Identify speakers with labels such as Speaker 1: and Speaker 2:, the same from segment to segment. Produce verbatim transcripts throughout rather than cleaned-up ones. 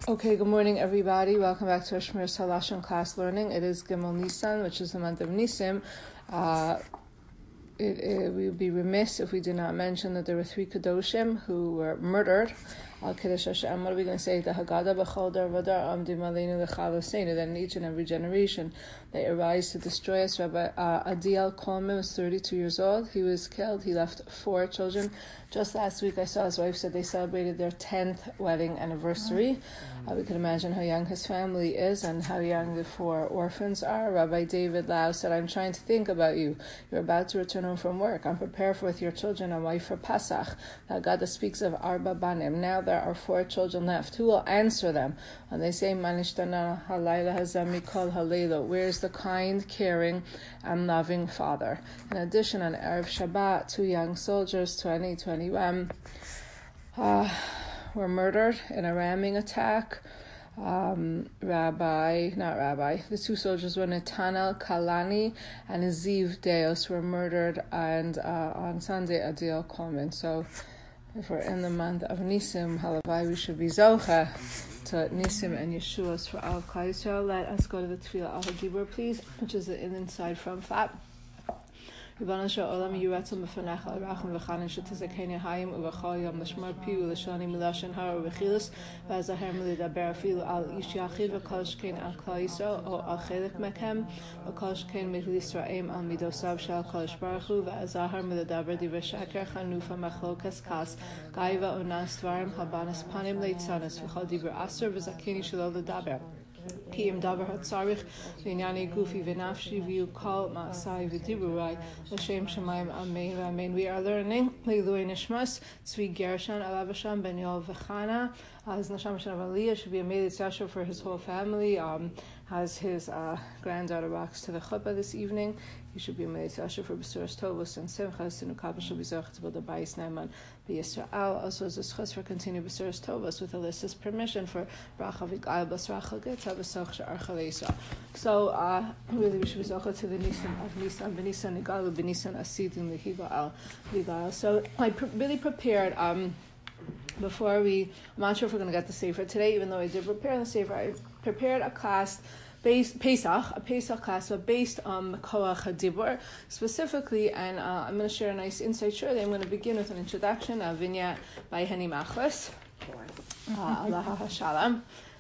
Speaker 1: Okay, good morning, everybody. Welcome back to our Shmir Salashon class learning. It is Gimel Nisan, which is the month of Nisim. Uh, it, it, we would be remiss if we did not mention that there were three Kedoshim who were murdered. Al Kiddush Hashem. What are we going to say? The Haggadah B'chol Dar V'dar Amdim Aleinu L'Chaloseinu. That in each and every generation they arise to destroy us. Rabbi uh, Adiel Kolman was thirty-two years old. He was killed. He left four children. Just last week I saw his wife said they celebrated their tenth wedding anniversary. Uh, we can imagine how young his family is and how young the four orphans are. Rabbi David Lau said, I'm trying to think about you. You're about to return home from work. I'm prepared for with your children and wife for Pesach. Now God speaks of Arba Banim. Now there are four children left. Who will answer them? And they say, Manishtana halayla hazami kol halayla. Where's the kind, caring, and loving father? In addition, on Erev Shabbat, two young soldiers, twenty, twenty-one, uh, were murdered in a ramming attack. Um, Rabbi, not Rabbi, the two soldiers were Netanel Kalani and Ziv Deos were murdered, and uh, on Sunday, Adiel Kolman. So, if we're in the month of Nisim, Halavai, we should be Zocha to Nisim and Yeshuas for Al Klal Yisrael. Let us go to the Tefillah Al Hadibur, please, which is the inside from Fat. Rebbeinu Shalom, Yiratzon B'Fanecha, Rachum V'Chanan Shetizakeni Hayim Uv'Chol Yom L'Shmar Piu L'Shani Milashin Hara V'Chilas V'Azaher M'Lidaber Afilu Al Ish Yachid V'Kol Shkein Al Klal Yisrael O Al Chelik Mekem V'Kol Shkein M'Chil Yisrael Al Midosav Shal Kol Baruch Hu V'Azaher M'Lidaber Divrei Sheker Chanufa Machlokas Kas Gaiva Onas Dvarim Habanas Panim Leitzanas V'Chol Dibur Aser V'Zakeni Shelo L'Daber Kiyim davar hatzarich v'yinyani gufi v'nafshi v'yu kol ma'asai v'diburai l'shem shemayim amen v'amen. We are learning Leilui Nishmas Tzvi Gershon Alav Hashem ben Yoel v'Chana. His neshama shel Aliyah should be a Meilitz Yasher for his whole family. Um, has his uh, granddaughter walks to the chuppah this evening. He should be a Meilitz Yasher for B'suras Tovos and Simchas and Ukabel shall be zochet to build a Bayis Neiman b'Yisrael. Also as a schus for continue B'suras Tovos with Alyssa's permission for Bracha v'Gayel Bas Rachel Gitza B'soch She'ar Chalei Yisrael. So uh, really we should be zochet to the Nisan of Nisan B'Nisan Nigalu B'Nisan Asidim L'Hiba Al L'Hiba. So I pr- really prepared. Um, Before we, I'm not sure if we're going to get the Sefer today, even though I did prepare the Sefer. I prepared a class, based, Pesach, a Pesach class, but based on Koach HaDibur specifically, and uh, I'm going to share a nice insight. Surely I'm going to begin with an introduction, a vignette by Henny Machlis. Uh, Allah HaShalom.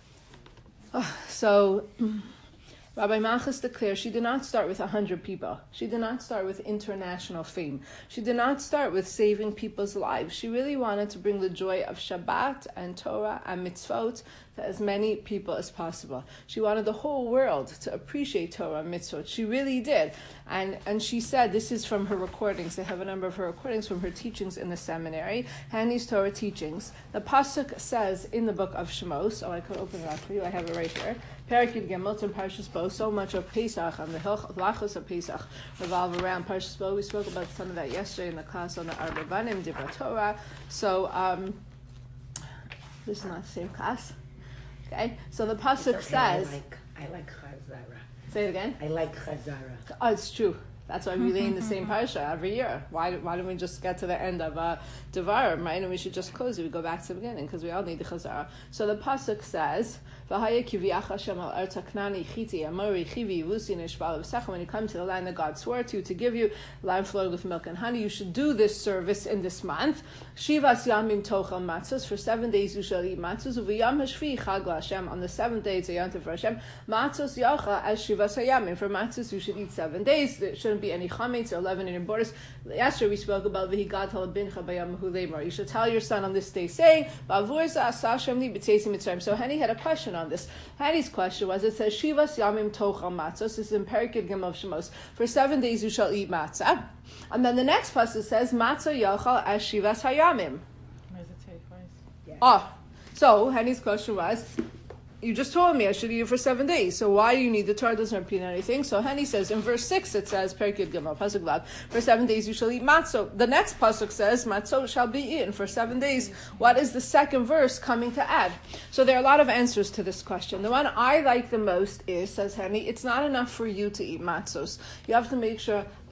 Speaker 1: Uh, so... Rabbi Machlis declares she did not start with a hundred people. She did not start with international fame. She did not start with saving people's lives. She really wanted to bring the joy of Shabbat and Torah and mitzvot to as many people as possible. She wanted the whole world to appreciate Torah and mitzvot. She really did. And and she said, this is from her recordings. They have a number of her recordings from her teachings in the seminary, Hanny's Torah teachings. The Pasuk says in the book of Shemos, oh, I could open it up for you. I have it right here. Parakid Gemot and Parshas Bo. So much of Pesach and the Hilchos of Pesach revolve around Parshas Bo. We spoke about some of that yesterday in the class on the Arba Banim, Dibra Torah. So um, this is not the same class. Okay, so the pasuk okay, says.
Speaker 2: I like, I like Chazara.
Speaker 1: Say it again.
Speaker 2: I like Chazara.
Speaker 1: Oh, it's true. That's why we lay in the same parsha every year. Why why don't we just get to the end of uh, Devarim, right? And we should just close it. We go back to the beginning because we all need the Chazara. So the pasuk says, when you come to the land that God swore to, to give you land flowing with milk and honey, you should do this service in this month. Shivas yamim tochel matzos. For seven days you shall eat matzos. Uv'yam hashvi chag LaHashem. On the seventh day it's a yom tov for Hashem. Matzos yacha as shivas hayamim. For matzos you should eat seven days. There shouldn't be any chametz or leaven in borders. Yesterday we spoke about v'higad halabincha bayam hulemar. You should tell your son on this day, saying, "Bavur za'asah Hashem li b'teisim mitzrayim." So Henny had a question on this. Henny's question was, it says, Shivas Yamim Tochal Matzos. This is in Parakid Gimel Shemos. For seven days you shall eat matzah. And then the next pasuk says, Matzah Yachal as Shivas Hayamim.
Speaker 3: Where does it say twice?
Speaker 1: Yeah. Oh, so Henny's question was, you just told me I should eat it for seven days. So why do you need the Torah? It doesn't repeat anything. So Henny says in verse six it says Perikid Gimel Pasuk Vav. For seven days you shall eat matzah. The next pasuk says matzah shall be eaten for seven days. What is the second verse coming to add? So there are a lot of answers to this question. The one I like the most is, says Henny, it's not enough for you to eat matzos. You have to make sure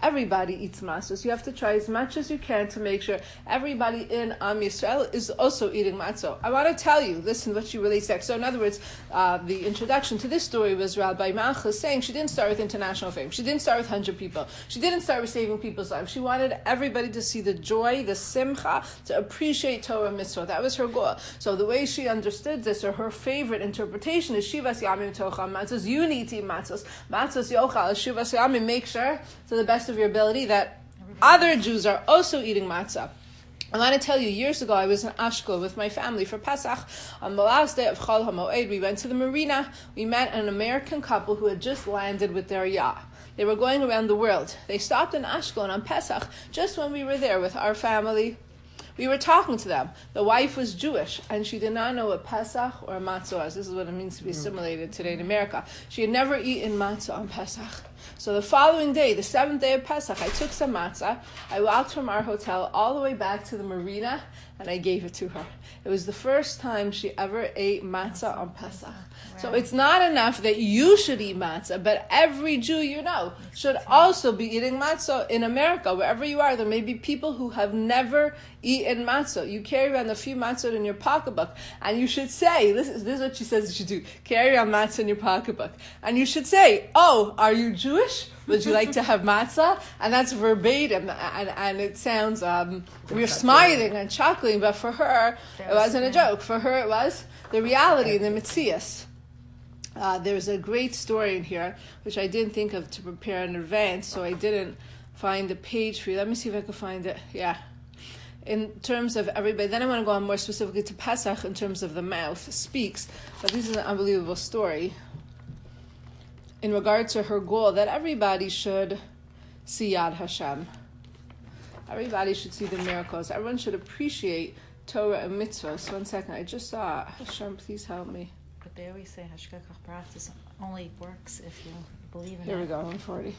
Speaker 1: everybody eats matzah. So you have to try as much as you can to make sure everybody in Am Yisrael is also eating matzah. I want to tell you, listen to what she relates next. So in other words, uh, the introduction to this story was Rabbi Malcha saying she didn't start with international fame. She didn't start with one hundred people. She didn't start with saving people's lives. She wanted everybody to see the joy, the simcha, to appreciate Torah mitzvah. That was her goal. So the way she understood this, or her favorite interpretation, is Shivas Yamim Tocham Matzos. You need to eat matzos. Matzos Yochal, Shivas Yamim. Make sure, to the best of your ability, that other Jews are also eating matzah. I want to tell you, years ago, I was in Ashkel with my family for Pesach. On the last day of Chol HaMoed, we went to the marina. We met an American couple who had just landed with their yacht. They were going around the world. They stopped in Ashkelon on Pesach just when we were there with our family. We were talking to them. The wife was Jewish, and she did not know what Pesach or matzah was. This is what it means to be assimilated today in America. She had never eaten matzah on Pesach. So the following day, the seventh day of Pesach, I took some matzah. I walked from our hotel all the way back to the marina, and I gave it to her. It was the first time she ever ate matzah on Pesach. Wow. So it's not enough that you should eat matzah, but every Jew you know should also be eating matzah. In America, wherever you are, there may be people who have never eaten matzah. You carry around a few matzah in your pocketbook, and you should say, this is, this is what she says you should do, carry around matzah in your pocketbook. And you should say, oh, are you Jewish? Would you like to have matzah? And that's verbatim, and, and it sounds, um, we're smiling and chuckling, but for her, it wasn't a joke. For her, it was the reality, the mitzias. Uh, there's a great story in here, which I didn't think of to prepare in advance, so I didn't find the page for you. Let me see if I can find it. Yeah. In terms of everybody, then I want to go on more specifically to Pesach in terms of the mouth speaks, but this is an unbelievable story in regard to her goal that everybody should see Yad Hashem. Everybody should see the miracles. Everyone should appreciate Torah and mitzvahs. One second, I just saw Hashem, please help me.
Speaker 3: But they always say Hashgacha Pratis only works if you believe in
Speaker 1: Here
Speaker 3: it.
Speaker 1: we go, one forty.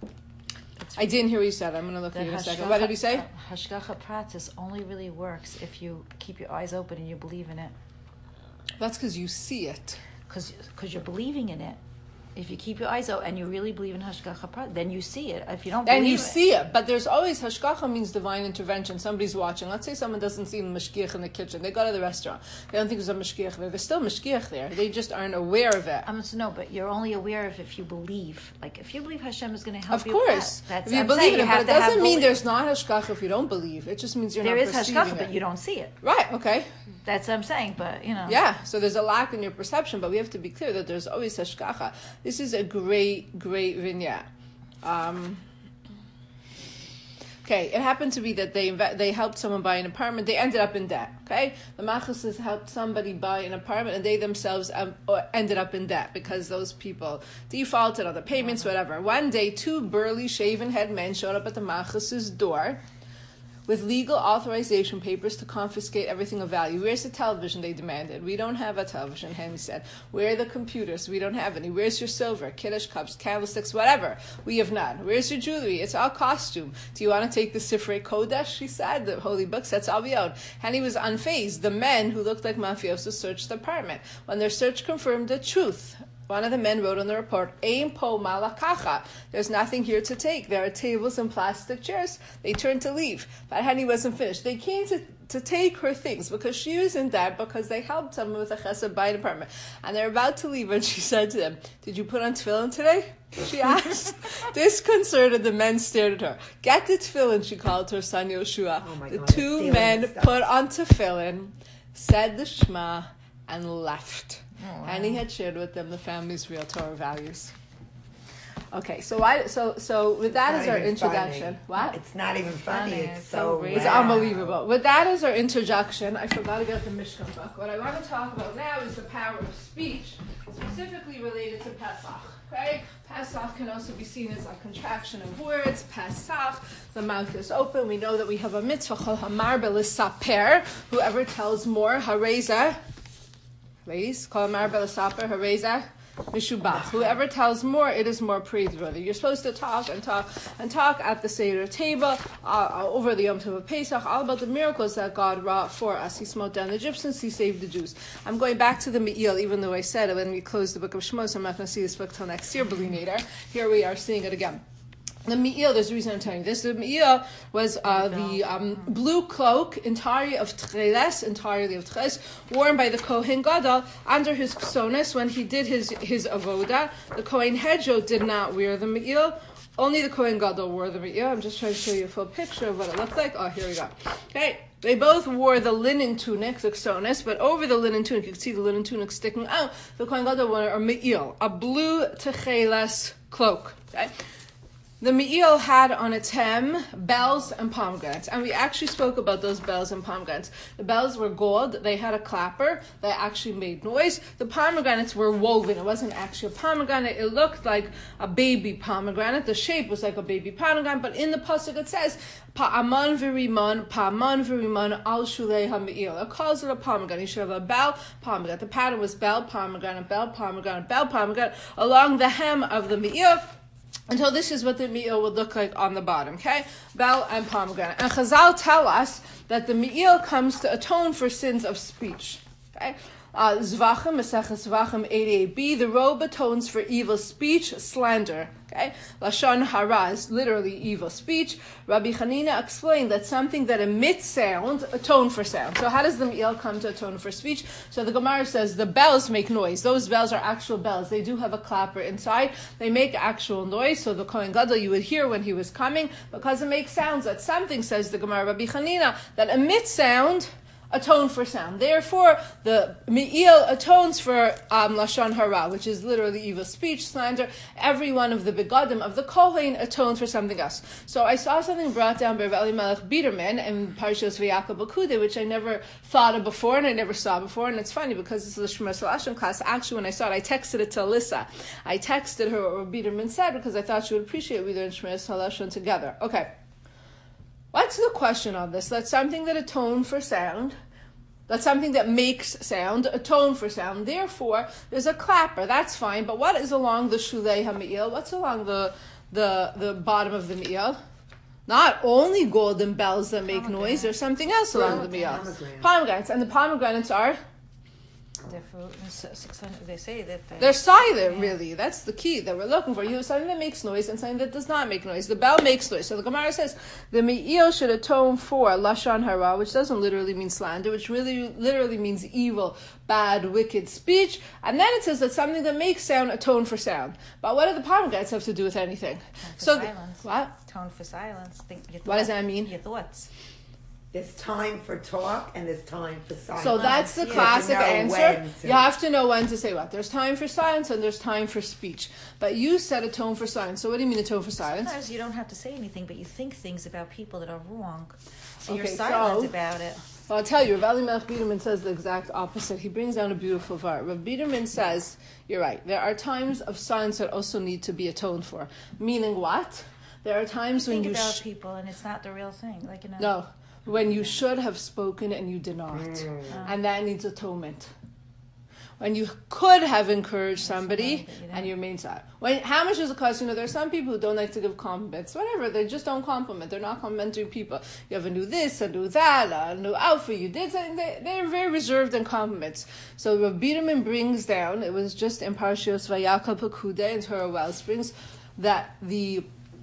Speaker 1: I didn't hear what you said. I'm going to look at you in a second. What did he say?
Speaker 3: Uh, Hashgacha Pratis only really works if you keep your eyes open and you believe in it.
Speaker 1: That's because you see it.
Speaker 3: Because you're believing in it. If you keep your eyes out and you really believe in Hashgacha Pratis, then you see it. If you don't believe
Speaker 1: and you
Speaker 3: it,
Speaker 1: see it, but there's always, Hashgacha means divine intervention. Somebody's watching. Let's say someone doesn't see the mashgiach in the kitchen. They go to the restaurant. They don't think there's a mashgiach there. There's still mashgiach there. They just aren't aware of it.
Speaker 3: I'm saying no, but you're only aware of if you believe. Like if you believe Hashem is going to help
Speaker 1: of
Speaker 3: you.
Speaker 1: Of course,
Speaker 3: that, that's,
Speaker 1: if you
Speaker 3: I'm
Speaker 1: believe in it, but it doesn't mean
Speaker 3: belief.
Speaker 1: There's not Hashgacha if you don't believe. It just means you're
Speaker 3: there
Speaker 1: not
Speaker 3: is
Speaker 1: perceiving
Speaker 3: Hashgacha,
Speaker 1: it.
Speaker 3: but you don't see it.
Speaker 1: Right? Okay.
Speaker 3: That's what I'm saying, but you know.
Speaker 1: Yeah, so there's a lack in your perception, but we have to be clear that there's always Hashgacha. This is a great, great vignette. Um, okay, it happened to be that they inve- they helped someone buy an apartment. They ended up in debt. Okay, the Machases helped somebody buy an apartment, and they themselves um, ended up in debt because those people defaulted on the payments, whatever. One day, two burly, shaven-head men showed up at the Machases' door with legal authorization papers to confiscate everything of value. Where's the television, they demanded. We don't have a television, Henry said. Where are the computers? We don't have any. Where's your silver, kiddush cups, candlesticks, whatever? We have none. Where's your jewelry? It's all costume. Do you want to take the Sifrei Kodesh, she said, the holy books? That's all we own. Henry was unfazed. The men, who looked like mafiosos, searched the apartment. When their search confirmed the truth, one of the men wrote on the report, Ein po malakacha. There's nothing here to take. There are tables and plastic chairs. They turned to leave. But Henny wasn't finished. They came to, to take her things because she was in debt because they helped someone with a chesed buy an apartment. And they're about to leave and she said to them, did you put on tefillin today? She asked. Disconcerted, the men stared at her. Get the tefillin, she called her son Yoshua.
Speaker 2: Oh my
Speaker 1: the
Speaker 2: God,
Speaker 1: two men
Speaker 2: stuff.
Speaker 1: put on tefillin, said the Shema, and left.
Speaker 3: Oh, wow.
Speaker 1: And he had shared with them the family's real Torah values. Okay, so why? So so with that
Speaker 2: It's
Speaker 1: as
Speaker 2: not
Speaker 1: our
Speaker 2: even
Speaker 1: introduction,
Speaker 2: funny.
Speaker 1: what?
Speaker 2: It's not even funny.
Speaker 3: Funny,
Speaker 2: It's
Speaker 3: it's
Speaker 2: so
Speaker 3: so
Speaker 1: It's
Speaker 3: wow.
Speaker 1: unbelievable. With that as our introduction, I forgot about the Mishkan book. What I want to talk about now is the power of speech, specifically related to Pesach. Okay, Pesach can also be seen as a contraction of words. Pesach, the mouth is open. We know that we have a mitzvah called Hamar Belisaper. Whoever tells more, Hareza. Ladies, call Hamar Belisaper, Hareza. Mishubach. Whoever tells more, it is more praiseworthy. You're supposed to talk and talk and talk at the Seder table uh, over the Yom Tov of Pesach, all about the miracles that God wrought for us. He smote down the Egyptians, He saved the Jews. I'm going back to the Me'il, even though I said it when we closed the book of Shmos. I'm not going to see this book till next year, B'li Neder. Here we are seeing it again. The me'il, there's a reason I'm telling you this. The me'il was uh, the um, blue cloak entirely of tcheles, entirely of tcheles, worn by the Kohen Gadol under his ksonis when he did his, his avoda. The Kohen Hedjo did not wear the me'il. Only the Kohen Gadol wore the me'il. I'm just trying to show you a full picture of what it looked like. Oh, here we go. Okay. They both wore the linen tunic, the ksonis, but over the linen tunic, you can see the linen tunic sticking out. The Kohen Gadol wore a me'il, a blue tcheles cloak. Okay. The me'il had on its hem bells and pomegranates, and we actually spoke about those bells and pomegranates. The bells were gold, they had a clapper, they actually made noise. The pomegranates were woven, it wasn't actually a pomegranate, it looked like a baby pomegranate. The shape was like a baby pomegranate, but in the pasuk it says, Pa'aman v'riman, pa'aman v'riman al shulei ha'me'il. It calls it a pomegranate. You should have a bell, pomegranate. The pattern was bell, pomegranate, bell, pomegranate, bell, pomegranate, along the hem of the me'il. Until this is what the me'il would look like on the bottom, okay? Bell and pomegranate. And Chazal tell us that the me'il comes to atone for sins of speech, okay? Uh, Zvachim, Maseches Zvachim eighty-eight b, the robe atones for evil speech, slander, okay? Lashon hara is literally evil speech. Rabbi Hanina explained that something that emits sound atone for sound. So how does the me'il come to atone for speech? So the Gemara says the bells make noise. Those bells are actual bells. They do have a clapper inside. They make actual noise. So the Kohen Gadol you would hear when he was coming because it makes sounds. That something, says the Gemara, Rabbi Hanina, that emits sound atone for sound. Therefore, the me'il atones for um, lashon hara, which is literally evil speech, slander. Every one of the begadim of the Kohen atones for something else. So I saw something brought down by Rav Elimelech Biderman in Parshas Vayakal Bakude, which I never thought of before and I never saw before. And it's funny because this is a Shema Salashon class. Actually, when I saw it, I texted it to Alyssa. I texted her what Rav Biderman said because I thought she would appreciate we learned Shema Salashon together. Okay. What's the question on this? That's something that atones for sound. That's something that makes sound, atone for sound. Therefore, there's a clapper. That's fine. But what is along the shulei ha'me'il? What's along the the the bottom of the me'il? Not only golden bells that make noise. There's something else along the me'il. Pomegranates. Pomegranates. And the pomegranates are?
Speaker 3: They're fruit, six hundred, they say that they're,
Speaker 1: they're silent, yeah. Really. That's the key that we're looking for. You have something that makes noise and something that does not make noise. The bell makes noise. So the Gemara says the me'il should atone for lashon hara, which doesn't literally mean slander, which really literally means evil, bad, wicked speech. And then it says that something that makes sound atone for sound. But what do the pomegranates have to do with anything?
Speaker 3: So
Speaker 1: silence. The, what?
Speaker 3: Atone for silence. Think, your
Speaker 1: what does that mean?
Speaker 3: Your thoughts.
Speaker 2: There's time for talk and there's time for silence.
Speaker 1: So that's the
Speaker 2: yeah.
Speaker 1: classic answer.
Speaker 2: To...
Speaker 1: You have to know when to say what. There's time for silence and there's time for speech. But you said atone for silence. So what do you mean atone for silence?
Speaker 3: Sometimes you don't have to say anything, but you think things about people that are wrong. So
Speaker 1: okay,
Speaker 3: you're silent
Speaker 1: so,
Speaker 3: about it.
Speaker 1: Well, I'll tell you, Rav Elimelech Biderman says the exact opposite. He brings down a beautiful var. Rav Biderman says, you're right, there are times of silence that also need to be atoned for. Meaning what? There are times
Speaker 3: you
Speaker 1: when
Speaker 3: think
Speaker 1: you...
Speaker 3: about
Speaker 1: sh-
Speaker 3: people and it's not the real thing. Like, you know.
Speaker 1: No. When you should have spoken and you did not.
Speaker 2: Mm.
Speaker 1: And that needs atonement. When you could have encouraged somebody and you remain silent. When, how much is it cost? You know, there are some people who don't like to give compliments. Whatever, they just don't compliment. They're not complimentary people. You have a new this, a new that, a new outfit, you did something. They, they're very reserved in compliments. So Rav Biderman brings down, it was just in Parshas Vayakal Pekudah in Torah Wellsprings, that the...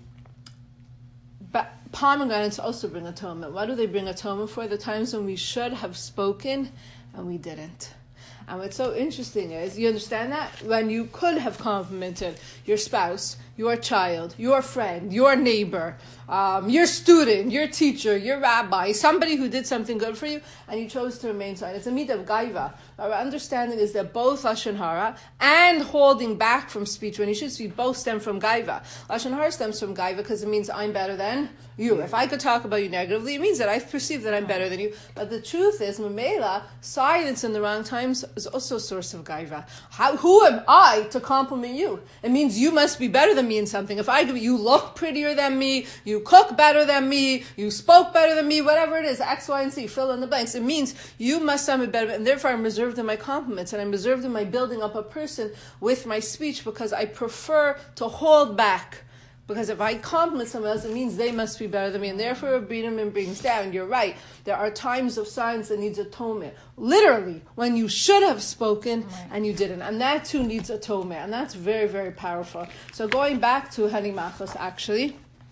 Speaker 1: But pomegranates also bring atonement. What do they bring atonement for? The times when we should have spoken and we didn't. And what's so interesting is, you understand that? When you could have complimented your spouse, your child, your friend, your neighbor, um, your student, your teacher, your rabbi, somebody who did something good for you, and you chose to remain silent. It's a midah of gaiva. Our understanding is that both lashon hara and holding back from speech when you should speak both stem from gaiva. Lashon hara stems from gaiva because it means I'm better than you. If I could talk about you negatively, it means that I perceive that I'm better than you. But the truth is, Mamela, silence in the wrong times is also a source of gaiva. How, who am I to compliment you? It means you must be better than me in something. If I give you look prettier than me, you cook better than me, you spoke better than me, whatever it is, X, Y, and Z, fill in the blanks. It means you must sound better, and therefore I'm reserved in my compliments, and I'm reserved in my building up a person with my speech because I prefer to hold back. Because if I compliment someone else, it means they must be better than me. And therefore, Biderman brings down, you're right, there are times of silence that needs atonement. Literally, when you should have spoken right. and you didn't. And that too needs atonement. And that's very, very powerful. So going back to Hani Machos, actually,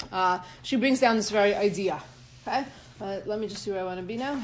Speaker 1: uh, she brings down this very idea. Okay, uh, let me just see where I want to be now.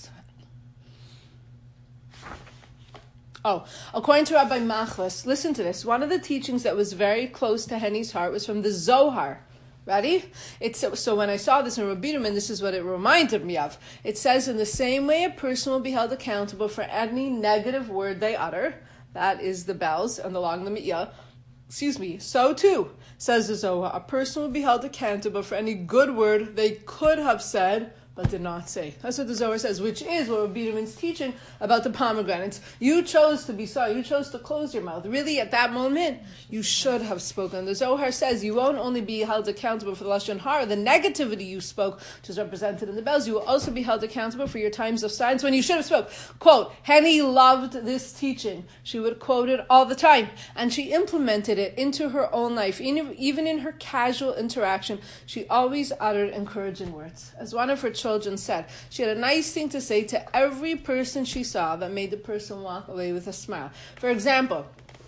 Speaker 1: Oh, according to Rabbi Machlis, listen to this. One of the teachings that was very close to Henny's heart was from the Zohar. Ready? It's, so when I saw this in Rabbi Biderman, this is what it reminded me of. It says, in the same way a person will be held accountable for any negative word they utter, that is the bells and along the mi'yah, excuse me, so too, says the Zohar, a person will be held accountable for any good word they could have said but did not say. That's what the Zohar says, which is what Rabbi Biderman's teaching about the pomegranates. You chose to be sorry. You chose to close your mouth. Really, at that moment, you should have spoken. The Zohar says you won't only be held accountable for the Lashon Hara, the negativity you spoke, which is represented in the bells, you will also be held accountable for your times of silence when you should have spoke. Quote, Henny loved this teaching. She would quote it all the time, and she implemented it into her own life. Even in her casual interaction, she always uttered encouraging words. As one of her children said, she had a nice thing to say to every person she saw that made the person walk away with a smile. For example,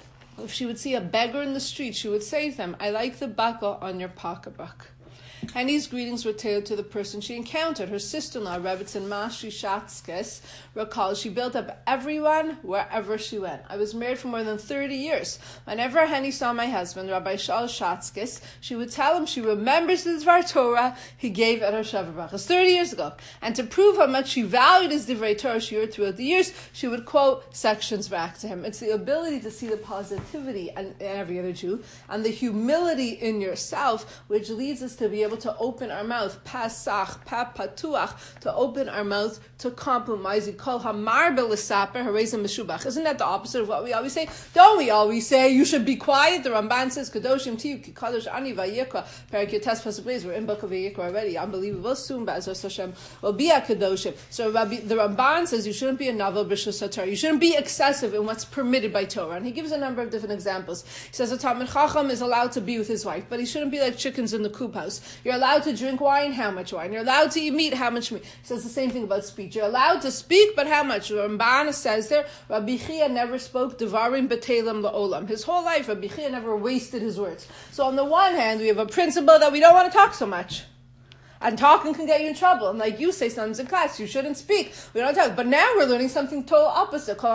Speaker 1: if she would see a beggar in the street, she would say to them, I like the buckle on your pocketbook. Henny's greetings were tailored to the person she encountered. Her sister-in-law, Rebbetzin Mashri Shatskis, recalls she built up everyone wherever she went. I was married for more than thirty years. Whenever Henny saw my husband, Rabbi Shaul Shatskis, she would tell him she remembers the Dvar Torah he gave at her Sheva Brachos thirty years ago. And to prove how much she valued his Divrei Torah she heard throughout the years, she would quote sections back to him. It's the ability to see the positivity in every other Jew and the humility in yourself, which leads us to be able to open our mouth, pasach, pa patuach, to open our mouth to compromise. Kol hamar belisaper harezim meshubach. Isn't that the opposite of what we always say? Don't we always say you should be quiet? The Ramban says kadoshim tiyu ki kadosh ani vayikra. Perak Yotes pasuk beis. We're in book of Vayikra already. Unbelievable. Soon, B'ezras Hashem will be a kadoshim. So Rabbi, the Ramban says you shouldn't be a novel b'shus Torah. You shouldn't be excessive in what's permitted by Torah. And he gives a number of different examples. He says a Talmid Chacham is allowed to be with his wife, but he shouldn't be like chickens in the coop house. You're allowed to drink wine, how much wine? You're allowed to eat meat, how much meat? He says the same thing about speech. You're allowed to speak, but how much? Ramban says there, Rabbi Chia never spoke devarim betelim la'olam. His whole life, Rabbi Chia never wasted his words. So on the one hand, we have a principle that we don't want to talk so much. And talking can get you in trouble. And like you say sometimes in class, you shouldn't speak. We don't talk. But now we're learning something total opposite. You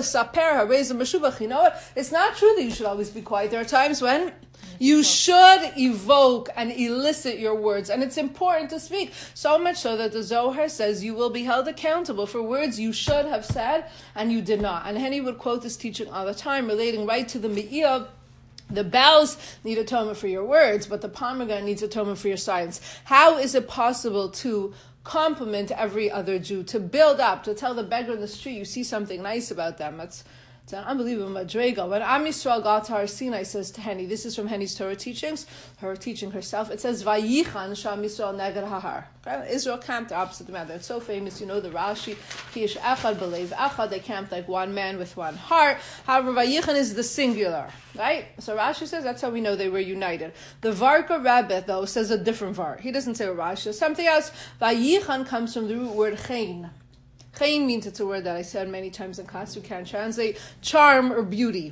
Speaker 1: know what? It's not true that you should always be quiet. There are times when you should evoke and elicit your words. And it's important to speak. So much so that the Zohar says you will be held accountable for words you should have said and you did not. And Henny would quote this teaching all the time, relating right to the Me'iyah. The bells need atonement for your words, but the pomegranate needs atonement for your silence. How is it possible to compliment every other Jew, to build up, to tell the beggar in the street you see something nice about them? That's It's an unbelievable madrega. When Am Yisrael got to Har Sinai, says to Henny, this is from Henny's Torah teachings, her teaching herself, it says, Vayichan Sham Yisrael neged hahar. Israel camped opposite the mountain. It's so famous, you know, the Rashi, Kish Echad Belev Echad, they camped like one man with one heart. However, Vayichan is the singular, right? So Rashi says that's how we know they were united. The Varka Rabbit, though, says a different var. He doesn't say what Rashi says. Something else. Vayichan comes from the root word chen. Chen means, it's a word that I said many times in class, you can't translate, charm or beauty.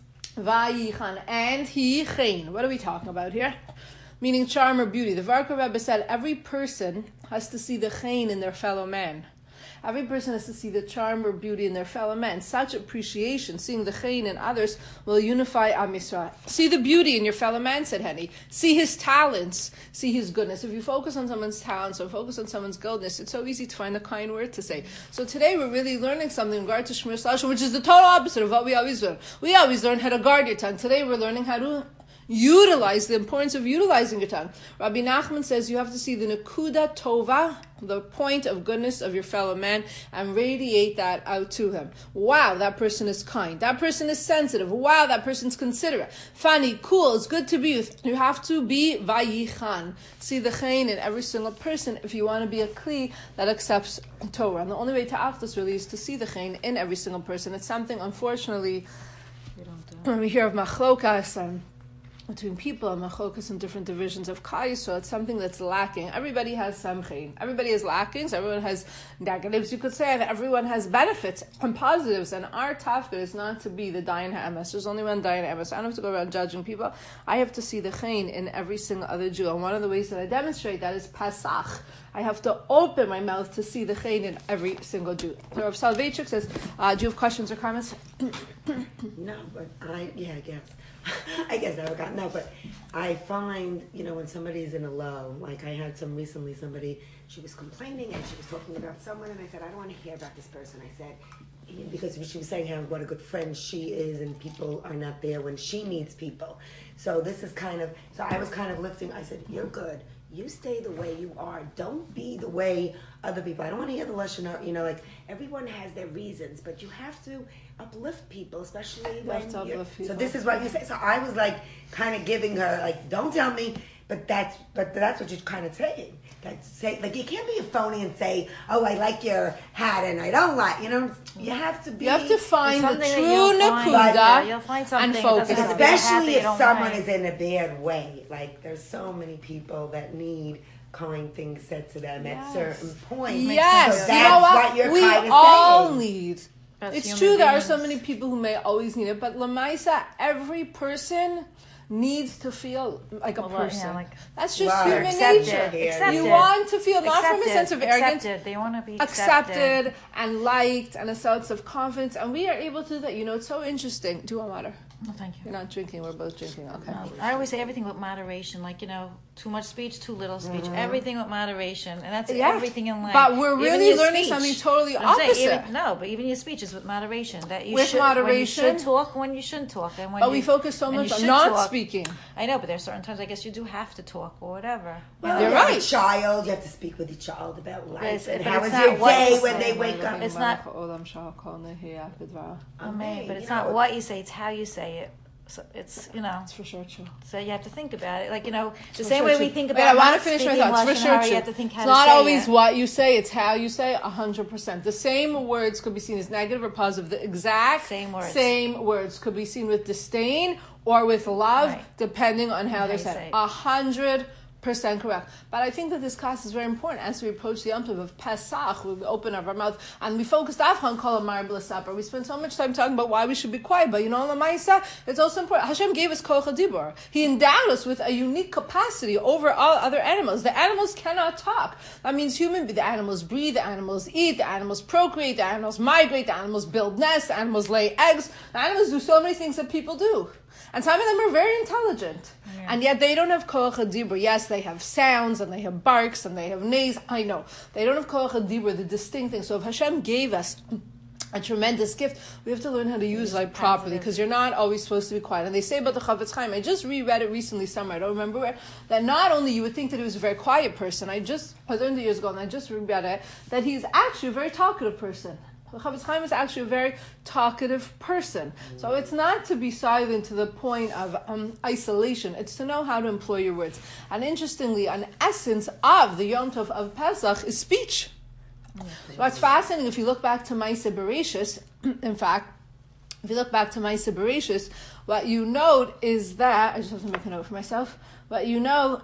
Speaker 1: Vayichan, and he chen. What are we talking about here? Meaning charm or beauty. The Varka Rebbe said every person has to see the chen in their fellow man. Every person has to see the charm or beauty in their fellow man. Such appreciation, seeing the chen in others, will unify Am Yisrael. See the beauty in your fellow man, said Henny. See his talents. See his goodness. If you focus on someone's talents or focus on someone's goodness, it's so easy to find a kind word to say. So today we're really learning something in regard to Shmiras Lashon, which is the total opposite of what we always learn. We always learn how to guard your tongue. Today we're learning how to utilize, the importance of utilizing your tongue. Rabbi Nachman says you have to see the Nakuda Tova, the point of goodness of your fellow man, and radiate that out to him. Wow, that person is kind. That person is sensitive. Wow, that person's considerate. Funny, cool, it's good to be with. You have to be Vayichan. See the chen in every single person if you want to be a kli that accepts Torah. And the only way to act this really is to see the chen in every single person. It's something, unfortunately, we don't do. When we hear of machlokas and between people and machlokas in different divisions of Klal Yisrael, it's something that's lacking. Everybody has something. Everybody has lackings. Everyone has negatives, you could say, and everyone has benefits and positives. And our tafkid is not to be the dayan ha'emes. There's only one dayan ha'emes. I don't have to go around judging people. I have to see the chen in every single other Jew. And one of the ways that I demonstrate that is Pasach. I have to open my mouth to see the chen in every single Jew. So Rav Soloveitchik says, uh, do you have questions or comments?
Speaker 2: No, but I, yeah, I guess. I guess I forgot. No, but I find, you know, when somebody's in a low, like I had some recently, somebody, she was complaining and she was talking about someone, and I said, I don't want to hear about this person. I said, because she was saying how what a good friend she is and people are not there when she needs people. So this is kind of, so I was kind of lifting, I said, you're good. You stay the way you are. Don't be the way other people. I don't want to hear the lashon hara, you know, like everyone has their reasons, but you have to uplift people, especially when you're, so this is what you say. So I was like kind of giving her like, don't tell me, but that's but that's what you're kind of saying. That's say like you can't be a phony and say, oh, I like your hat and I don't like, you know. You have to be.
Speaker 1: You have to find the
Speaker 3: something
Speaker 1: true
Speaker 3: that you'll find.
Speaker 1: nakuda
Speaker 3: Yeah, you'll find
Speaker 1: and
Speaker 3: something. It
Speaker 1: focus.
Speaker 3: doesn't have to be a hat that
Speaker 2: Especially
Speaker 3: you
Speaker 2: if
Speaker 3: don't
Speaker 2: someone
Speaker 3: like.
Speaker 2: is in a bad way. Like there's so many people that need kind things said to them at
Speaker 3: Yes.
Speaker 2: certain points.
Speaker 1: Yes,
Speaker 2: So
Speaker 1: you
Speaker 2: that's
Speaker 1: know what?
Speaker 2: what you're
Speaker 1: we
Speaker 2: kind of
Speaker 1: all
Speaker 2: saying.
Speaker 1: need.
Speaker 3: As
Speaker 1: It's
Speaker 3: human
Speaker 1: true there are so
Speaker 3: beings.
Speaker 1: many people who may always need it, but Lamaisa, every person needs to feel like a
Speaker 3: Well, well, yeah,
Speaker 1: person.
Speaker 3: like-
Speaker 1: That's just
Speaker 2: Right.
Speaker 1: human
Speaker 3: Accepted.
Speaker 1: nature.
Speaker 3: Accepted.
Speaker 1: You want to feel not from a
Speaker 3: Accepted.
Speaker 1: sense of arrogance,
Speaker 3: Accepted. They want to be
Speaker 1: accepted.
Speaker 3: accepted.
Speaker 1: and liked and a sense of confidence, and we are able to do that. You know, it's so interesting. Do you want water?
Speaker 3: No, thank you.
Speaker 1: You're not drinking. We're both drinking. Okay.
Speaker 3: No, I always say everything with moderation. Like, you know, too much speech, too little speech.
Speaker 2: Mm-hmm.
Speaker 3: Everything with moderation. And that's
Speaker 1: Yeah.
Speaker 3: everything in life.
Speaker 1: But we're
Speaker 3: Even
Speaker 1: really
Speaker 3: your
Speaker 1: learning
Speaker 3: speech.
Speaker 1: something totally
Speaker 3: I'm saying,
Speaker 1: opposite.
Speaker 3: even- no, but even your speech is with moderation. That you
Speaker 1: With
Speaker 3: should,
Speaker 1: moderation.
Speaker 3: When you should talk, when you shouldn't talk. And when
Speaker 1: But
Speaker 3: you,
Speaker 1: we focus so
Speaker 3: when
Speaker 1: much
Speaker 3: you
Speaker 1: on
Speaker 3: should
Speaker 1: not
Speaker 3: talk.
Speaker 1: speaking.
Speaker 3: I know, but there are certain times I guess you do have to talk or whatever.
Speaker 2: Well,
Speaker 1: You're
Speaker 2: you have
Speaker 1: right.
Speaker 2: a child, you have to speak with your child about life
Speaker 3: Yes,
Speaker 2: and
Speaker 3: but
Speaker 2: how
Speaker 3: it's
Speaker 2: is
Speaker 3: not
Speaker 2: your
Speaker 3: what
Speaker 2: day
Speaker 3: you
Speaker 2: when
Speaker 3: say.
Speaker 2: they wake up.
Speaker 3: It's not-
Speaker 2: Amen.
Speaker 3: But it's
Speaker 2: You
Speaker 3: not
Speaker 2: know,
Speaker 3: what you say, it's how you say it. So it's, you know,
Speaker 1: That's for sure true.
Speaker 3: so you have to think about it. Like, you know, the
Speaker 1: For
Speaker 3: same
Speaker 1: sure
Speaker 3: way
Speaker 1: true.
Speaker 3: we think
Speaker 1: Wait,
Speaker 3: about
Speaker 1: I want
Speaker 3: not
Speaker 1: to finish my
Speaker 3: speaking
Speaker 1: thoughts. For
Speaker 3: Lashon
Speaker 1: sure
Speaker 3: Hara,
Speaker 1: true.
Speaker 3: you have to think how
Speaker 1: It's
Speaker 3: to
Speaker 1: not
Speaker 3: say
Speaker 1: always
Speaker 3: it.
Speaker 1: what you say; it's how you say. A hundred percent. The same words could be seen as negative or positive. The exact
Speaker 3: Same words.
Speaker 1: Same words could be seen with disdain or with love,
Speaker 3: Right.
Speaker 1: depending on how
Speaker 3: How
Speaker 1: they're
Speaker 3: you
Speaker 1: said.
Speaker 3: say it.
Speaker 1: A hundred percent correct. But I think that this class is very important as we approach the Yom Tov of Pesach. We open up our mouth and we focused off on Kol Amar B'Lasapar. We spent so much time talking about why we should be quiet, but you know, Lamaisa, it's also important. Hashem gave us Koach HaDibur. He endowed us with a unique capacity over all other animals. The animals cannot talk. That means human. The animals breathe. The animals eat. The animals procreate. The animals migrate. The animals build nests. The animals lay eggs. The animals do so many things that people do. And some of them are very intelligent. Yeah. And yet they don't have koach hadibur. Yes, they have sounds and they have barks and they have neighs. I know. They don't have koach hadibur, the distinct thing. So if Hashem gave us a tremendous gift, we have to learn how to use it properly, because you're not always supposed to be quiet. And they say about the Chavetz Chaim, I just reread it recently somewhere, I don't remember where, that not only you would think that he was a very quiet person, I just, I learned it years ago and I just reread it, that he's actually a very talkative person. The Chavetz Chaim is actually a very talkative person. So it's not to be silent to the point of um, isolation. It's to know how to employ your words. And interestingly, an essence of the Yom Tov of Pesach is speech. What's fascinating, if you look back to Maaseh Bereshis, in fact, if you look back to Maaseh Bereshis, what you note is that, I just have to make a note for myself, what you know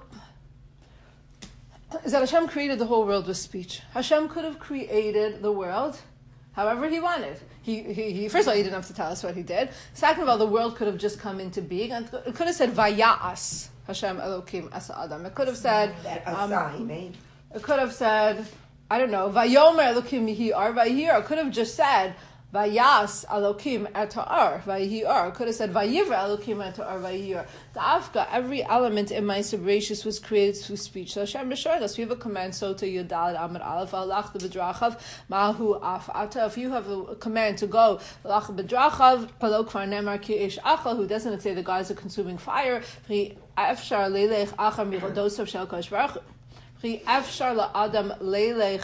Speaker 1: is that Hashem created the whole world with speech. Hashem could have created the world however he wanted. He, he, he, first of all, he didn't have to tell us what he did. Second of all, the world could have just come into being. And it could have said, Vaya'as, Hashem Elokim Asa Adam. It could have said, um, it could have said, I don't know, Vayomer Elokim Yihi Ar Vayir. It could have just said, Vayas Elokim Et Ha'ar Vayhi Ar. It could have said, Vayivra Elokim Et Ha'ar Vayhi Ar. The Afka, every element in Maaseh Bereshis was created through speech. So Hashem showing us, we have a command, Sota Yudal Amar Aleph, Alach B'drachav, Mahu Af Ata. If you have a command to go, Alach B'drachav, Palo Kvar Nemar Ki Ish Achal, who doesn't say the guys are consuming fire, Efshar Leilech Achar Mirodosav Shel Kosh Baruch, Efshar La Adam Leilech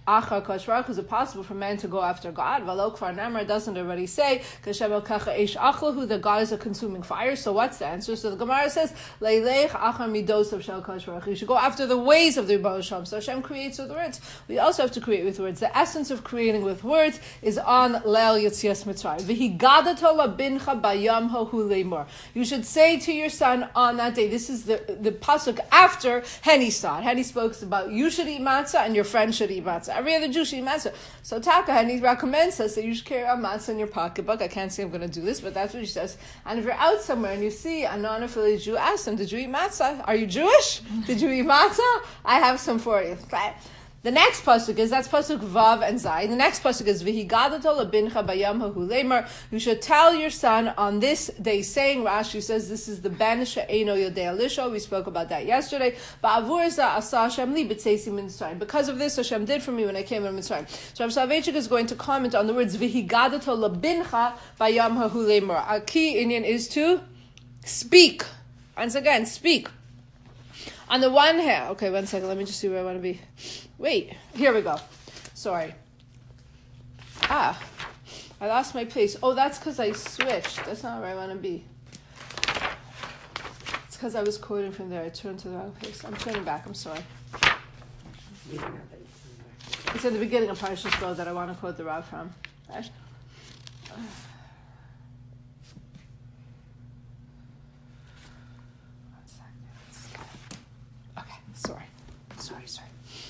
Speaker 1: achar Kodesh Baruch Hu, is it possible for men to go after God? V'lo kvar namar, doesn't already say Kashem el kacha eish achlahu, that God is a consuming fire? So what's the answer? So the Gemara says leilech achar midos of shel Kodesh Baruch Hu. You should go after the ways of the Rebbe Shalom. So Hashem creates with words. We also have to create with words. The essence of creating with words is on Leil Yetzias Mitzrayim. V'higadato labincha bayam hohu leimor. You should say to your son on that day. This is the the pasuk after Heni started. Heni spoke about you should eat matzah and your friend should eat matzah. Every other Jew should eat matzah. So Taka Heni recommends us that you should carry a matzah in your pocketbook. I can't say I'm going to do this, but that's what she says. And if you're out somewhere and you see a non-affiliated Jew, ask them, did you eat matzah? Are you Jewish? Did you eat matzah? I have some for you. Okay. The next pasuk is, that's pasuk Vav and Zay. The next pasuk is V'higadato labincha bayam hahu leimar. You should tell your son on this day, saying, Rashi says this is the ben she'eino yodei alisho. We spoke about that yesterday. Ba'avur za asa Hashem li b'tzeisi mitzrayim. Because of this, Hashem did for me when I came in Mitzrayim. So Rav Soloveitchik is going to comment on the words V'higadato labincha bayam hahu leimar. Our key Indian is to speak. Once again, speak. On the one hand, okay, one second, let me just see where I want to be. Wait, here we go. Sorry. Ah, I lost my place. Oh, that's because I switched. That's not where I want to be. It's because I was quoting from there. I turned to the wrong place. I'm turning back. I'm sorry. It's in the beginning of Parashas Bo that I want to quote the Rav from. Right? Sorry, sorry, sorry.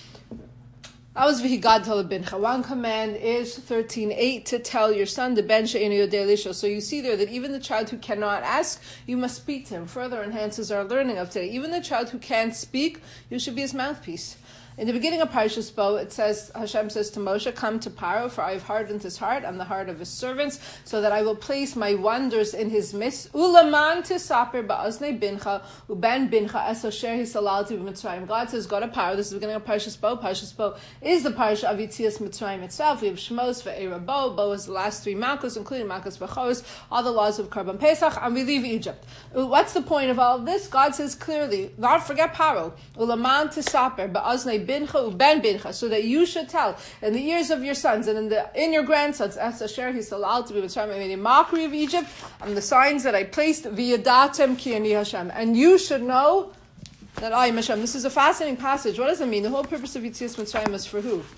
Speaker 1: That was v'higad talabincha. One command is thirteen eight to tell your son the ben she'enu yodei lisho. So you see there that even the child who cannot ask, you must speak to him. Further enhances our learning of today. Even the child who can't speak, you should be his mouthpiece. In the beginning of Parashas Bo, it says, Hashem says to Moshe, come to Paro, for I have hardened his heart and the heart of his servants, so that I will place my wonders in his midst. Ulaman tisaper ba'aznei bincha, uben bincha es asher hisalalti b'mitzrayim. God says, go to Paro. This is the beginning of Parashas Bo. Parashas Bo is the Parasha of Yetzias Mitzrayim itself. We have Shmos ve'era Bo. Bo is the last three Malchus, including Malchus B'chos, all the laws of Karban Pesach, and we leave Egypt. What's the point of all of this? God says clearly, not forget Paro. Ulaman tisaper ba'aznei bincha uben bincha, so that you should tell in the ears of your sons and in the in your grandsons, as Asher hisalal to be Mitzrayim, I made a mockery of Egypt, and the signs that I placed v'yadatem ki ani Hashem, and you should know that I am Hashem. This is a fascinating passage. What does it mean? The whole purpose of Yetzias Mitzrayim is for who?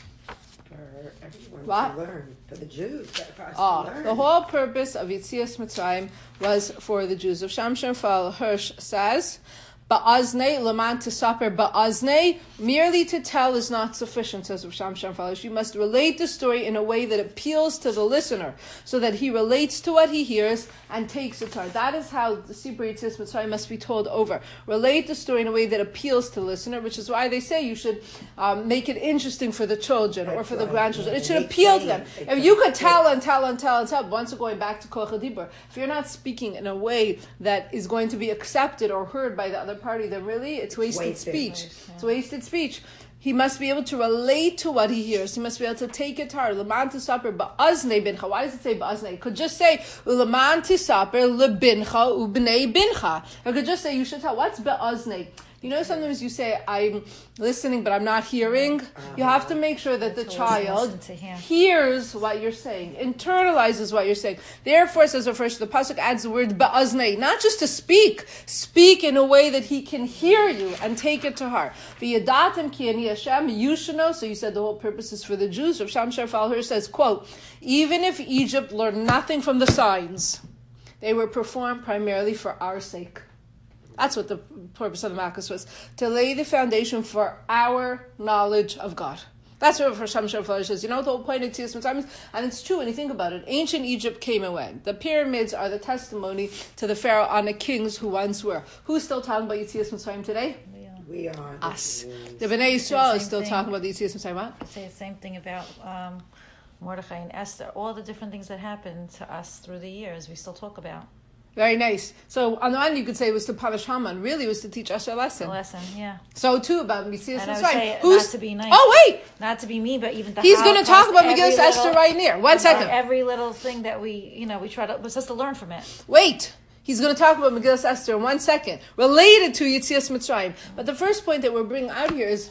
Speaker 2: For everyone
Speaker 1: what?
Speaker 2: to learn, for the Jews. For us
Speaker 1: oh,
Speaker 2: to learn.
Speaker 1: The whole purpose of Yetzias Mitzrayim was for the Jews. Of Shamshon Fal Hirsch says, Ba'aznei laman tisaper ba'aznei, merely to tell is not sufficient, says Rav Shamshon Falish. You must relate the story in a way that appeals to the listener, so that he relates to what he hears and takes it to heart. That is how the Sipur Yetzias Mitzrayim must be told over. Relate the story in a way that appeals to the listener, which is why they say you should um, make it interesting for the children or for the grandchildren. It should appeal to them. If you could tell and tell and tell and tell, once going back to Koach HaDibur, if you're not speaking in a way that is going to be accepted or heard by the other party, then really it's wasted, wasted. speech. Waste, yeah. It's wasted speech. He must be able to relate to what he hears. He must be able to take it to heart. L'man tisaper ba'aznei bincha. Why does it say ba'aznei? It could just say l'man tisaper lebincha ubnei bincha. It could just say you should tell. What's ba'aznei? You know, sometimes you say, I'm listening, but I'm not hearing. Uh-huh. You have to make sure that the child hears what you're saying, internalizes what you're saying. Therefore, says the first, the pasuk adds the word ba'aznei, not just to speak, speak in a way that he can hear you and take it to heart. V'yadatem ki ani Hashem, you should know. So you said the whole purpose is for the Jews. Rav Shamshon Fal Hirsch says, quote, even if Egypt learned nothing from the signs, they were performed primarily for our sake. That's what the purpose of the Malchus was, to lay the foundation for our knowledge of God. That's what Rav Shamshon Falish says. You know what the whole point of Yetzias Mitzrayim is? And it's true when you think about it. Ancient Egypt came and went. The pyramids are the testimony to the pharaonic kings who once were. Who's still talking about Yetzias Mitzrayim today?
Speaker 2: We are.
Speaker 1: Us. The Bnei Yisrael is still thing. talking about the Yetzias Mitzrayim. What?
Speaker 3: I say the same thing about um, Mordechai and Esther. All the different things that happened to us through the years, we still talk about.
Speaker 1: Very nice. So on the one you could say it was to punish Haman. Really, it was to teach us a lesson.
Speaker 3: A lesson, yeah.
Speaker 1: So too about Yetzias
Speaker 3: and I would
Speaker 1: Mitzrayim.
Speaker 3: say
Speaker 1: Who's
Speaker 3: not to be nice.
Speaker 1: Oh wait,
Speaker 3: not to be me, but even the
Speaker 1: he's going to talk about Megillas Esther right near. One second.
Speaker 3: Every little thing that we, you know, we try to, we're supposed to learn from it.
Speaker 1: Wait. He's going to talk about Megillas Esther in one second, related to Yetzias Mitzrayim. But the first point that we're bringing out here is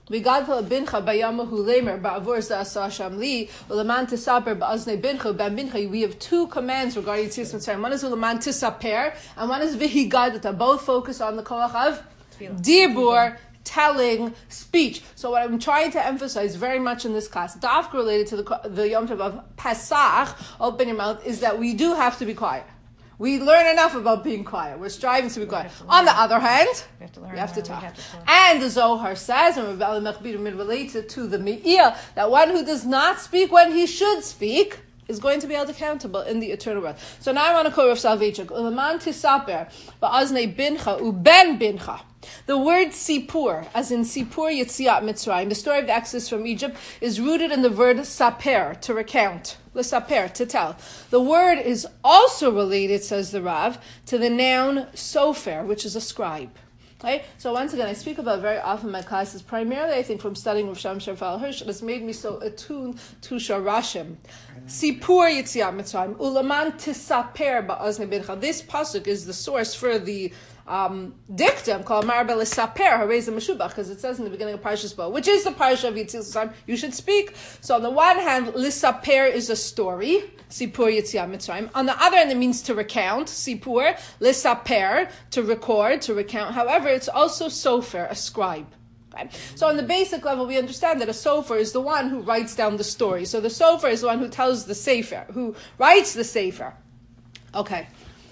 Speaker 1: V'gadol bincha bayamahu lemer ba'avor za'asa shamli u'leman tisaper ba'aznei bincha ben bincha. We have two commands regarding Yetzias Mitzrayim. One is u'leman tisaper, and one is v'higadata. Both focus on the koach of dibur, telling, speech. So what I'm trying to emphasize very much in this class, dafka related to the the Yom Tov of Pesach, open your mouth, is that we do have to be quiet. We learn enough about being quiet. We're striving to be quiet. On the other hand,
Speaker 3: We have to learn.
Speaker 1: we have to
Speaker 3: more,
Speaker 1: talk.
Speaker 3: we have to talk.
Speaker 1: And the Zohar says, and Rebbe Mechbir relates it to the Me'il, that one who does not speak when he should speak is going to be held accountable in the eternal world. So now I want to quote Rav Soloveitchik. Uleman tisaper ba'aznei bincha uben bincha. The word sipur, as in sipur Yetziat Mitzrayim, the story of the Exodus from Egypt, is rooted in the word saper, to recount. L'saper, to tell. The word is also related, says the Rav, to the noun sofer, which is a scribe. Okay? So once again, I speak about very often in my classes, primarily I think from studying Rav Shem Shafal Hirsch, it has made me so attuned to Sharashim. Sipur Yetziat Mitzrayim, Ulaman tisaper ba'aznei bincha. This pasuk is the source for the um, dictum called Marabel Saper Hareza Meshubach, because it says in the beginning of Parshas Bo, which is the parsha of Yetzias Mitzrayim, you should speak. So on the one hand, Lisaper is a story, Sipur Yetziat Mitzrayim. On the other hand, it means to recount, Sipur, Lisaper, to record, to recount. However, it's also Sofer, a scribe. Okay. So on the basic level, we understand that a sofer is the one who writes down the story. So the sofer is the one who tells the sefer, who writes the sefer. Okay.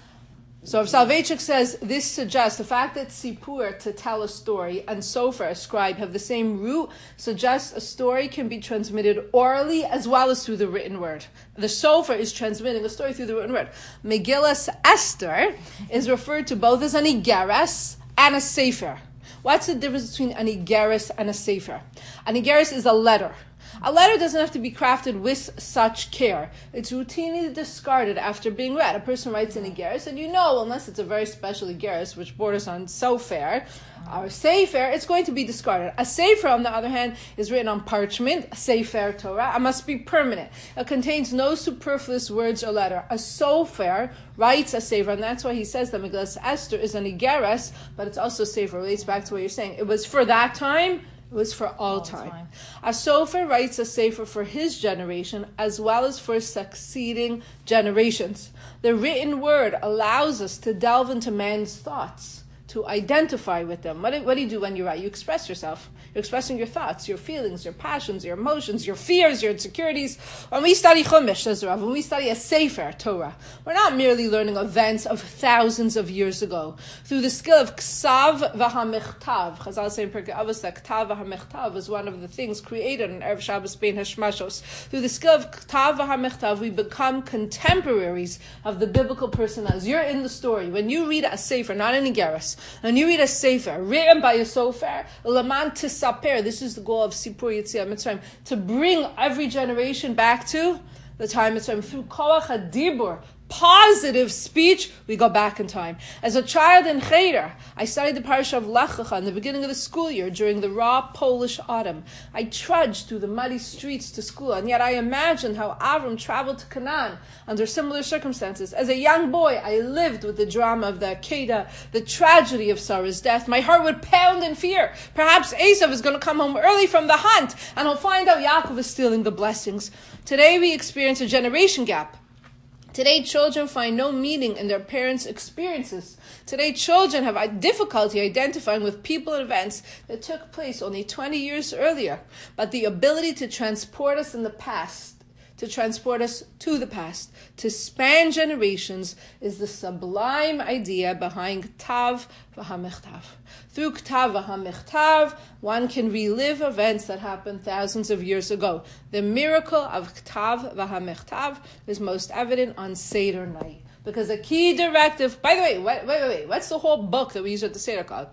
Speaker 1: So if Soloveitchik says this suggests the fact that sipur, to tell a story, and sofer, a scribe, have the same root, suggests a story can be transmitted orally as well as through the written word. The sofer is transmitting a story through the written word. Megillas Esther is referred to both as an igeres and a sefer. What's the difference between an igeres and a sefer? An igeres is a letter. A letter doesn't have to be crafted with such care. It's routinely discarded after being read. A person writes an igeres, and you know, unless it's a very special igeres, which borders on sofer, or sefer, it's going to be discarded. A sefer, on the other hand, is written on parchment, a sefer Torah, and must be permanent. It contains no superfluous words or letter. A sofer writes a sefer, and that's why he says that Megillas Esther is an igeres, but it's also sefer. It relates back to what you're saying. It was for that time. It was for all, all time. time. A sofer writes a sefer for his generation as well as for succeeding generations. The written word allows us to delve into man's thoughts, to identify with them. What do, what do you do when you write? You express yourself. You're expressing your thoughts, your feelings, your passions, your emotions, your fears, your insecurities. When we study Chumash, says Rav, when we study a Sefer Torah, we're not merely learning events of thousands of years ago. Through the skill of Ksav v'hamechtav, Chazal say in Pirkei Avos that Ktav v'hamechtav is one of the things created in Erev Shabbos Bein Hashmashos. Through the skill of Ktav v'hamechtav, we become contemporaries of the biblical personalities. You're in the story. When you read a Sefer, not an Igeres, when you read a Sefer written by a Sofer, Laman Tis this is the goal of Sipur Yetziat Mitzrayim, to bring every generation back to the time Mitzrayim. Through Koach HaDibur, positive speech, we go back in time. As a child in Cheder, I studied the parasha of Lech Lecha in the beginning of the school year during the raw Polish autumn. I trudged through the muddy streets to school, and yet I imagined how Avram traveled to Canaan under similar circumstances. As a young boy, I lived with the drama of the Akedah, the tragedy of Sarah's death. My heart would pound in fear. Perhaps Esav is going to come home early from the hunt, and he'll find out Yaakov is stealing the blessings. Today we experience a generation gap. Today, children find no meaning in their parents' experiences. Today, children have difficulty identifying with people and events that took place only twenty years earlier. But the ability to transport us in the past, to transport us to the past, to span generations, is the sublime idea behind Ktav v'hamechtav. Through Ktav v'hamechtav, one can relive events that happened thousands of years ago. The miracle of Ktav v'hamechtav is most evident on Seder night. Because a key directive, by the way, wait, wait, wait, what's the whole book that we use at the Seder called?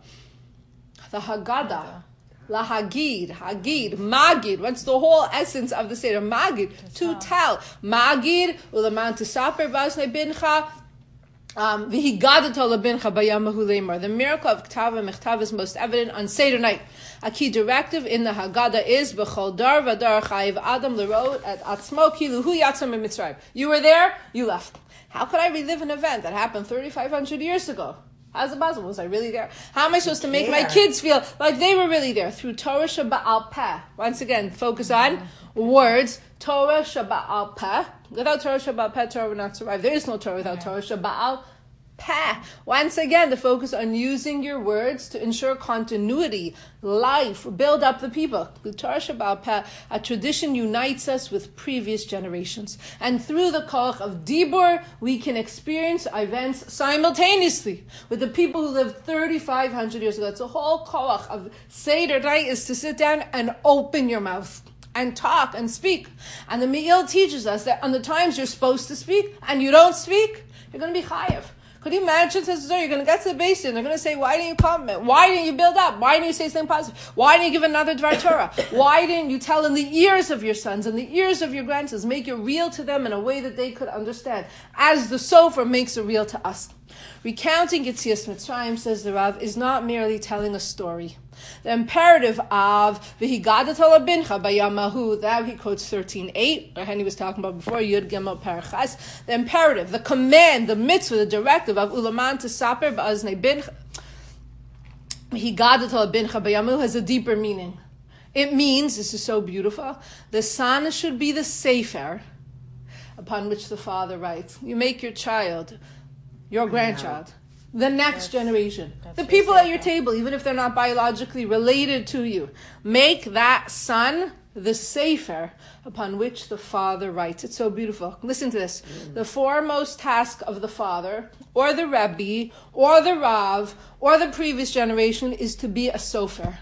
Speaker 1: The Haggadah. La Hagid, Hagid, Magid. What's the whole essence of the Seder? Magid, to tell. Magid, Ulaman Tisaper B'aznei Bincha, Um, the miracle of Ktav v'Mechtav is most evident on Seder night. A key directive in the Haggadah is B'chol dar v'dar chayiv Adam l'ro'ot at atzmo kilu hu yatzam miMitzrayim. You were there, you left. How could I relive an event that happened thirty-five hundred years ago? How's it possible? Was I really there? How am I supposed to make my
Speaker 2: Yeah.
Speaker 1: kids feel like they were really there? Through Torah Shabbat Peh. Once again, focus on words. Torah Shabbat Peh. Without Torah Shabbat Peh, Torah would not survive. There is no Torah without Torah Shabbat Peh. Once again, the focus on using your words to ensure continuity, life, build up the people. The Torah Shabbat Peh, a tradition unites us with previous generations. And through the koach of Dibur, we can experience events simultaneously with the people who lived thirty-five hundred years ago. It's a whole koach of Seder night is to sit down and open your mouth and talk and speak. And the Me'il teaches us that on the times you're supposed to speak and you don't speak, you're going to be chayav. Could you imagine, sister, you're going to get to the basin, they're going to say, why didn't you comment? Why didn't you build up? Why didn't you say something positive? Why didn't you give another Dvar Torah? Why didn't you tell in the ears of your sons and the ears of your grandsons, make it real to them in a way that they could understand, as the Sofer makes it real to us? Recounting Yetzias Mitzrayim, says the Rav, is not merely telling a story. The imperative of V'higadat Bincha Bayamahu, that he quotes thirteen eight, or Henny was talking about before, Yud Gimel Parachas. The imperative, the command, the mitzvah, the directive of Ulaman to Saper Ba'aznei Bincha, V'higadat Bincha Bayamahu has a deeper meaning. It means, this is so beautiful, the son should be the sefer upon which the father writes. You make your child, your grandchild, the next
Speaker 3: That's,
Speaker 1: generation,
Speaker 3: that's
Speaker 1: the people
Speaker 3: very
Speaker 1: at your
Speaker 3: sad.
Speaker 1: table, even if they're not biologically related to you. Make that son the sefer upon which the father writes. It's so beautiful. Listen to this. Mm. The foremost task of the father, or the Rebbe, or the Rav, or the previous generation is to be a sofer.